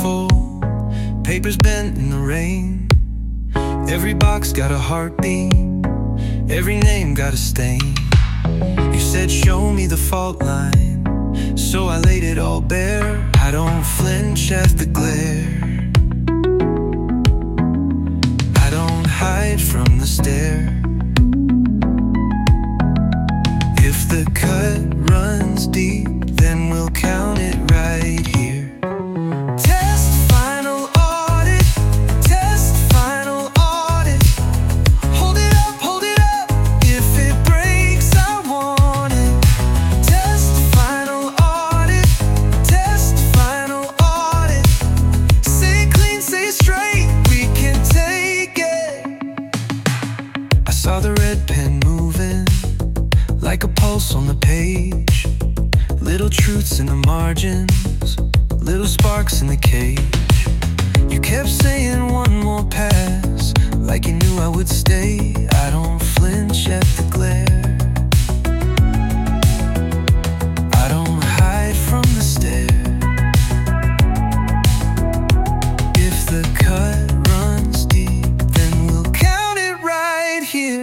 full, papers bent in the rain. Every box got a heartbeat, every name got a stain. You said show me the fault line, so I laid it all bare. I don't flinch at the glare, I don't hide from the stare. If the cut runs deep, then we'll count it right here. Test final audit, test final audit. Hold it up, if it breaks I want it. Test final audit, test final audit. Say clean, say straight, we can take it. I saw the red pen moving like a pulse on the page. Little truths in the margins, little sparks in the cage. You kept saying one more pass, like you knew I would stay. I don't flinch at the glare, I don't hide from the stare. If the cut runs deep, then we'll count it right here.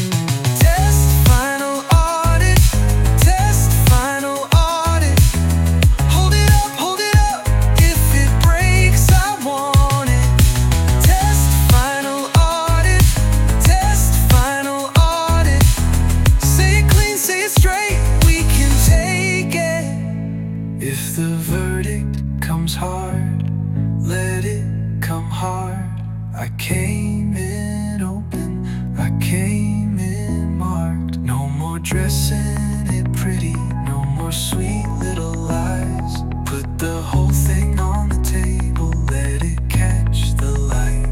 If the verdict comes hard, let it come hard. I came in open, I came in marked. No more dressing it pretty, no more sweet little lies. Put the whole thing on the table, let it catch the light.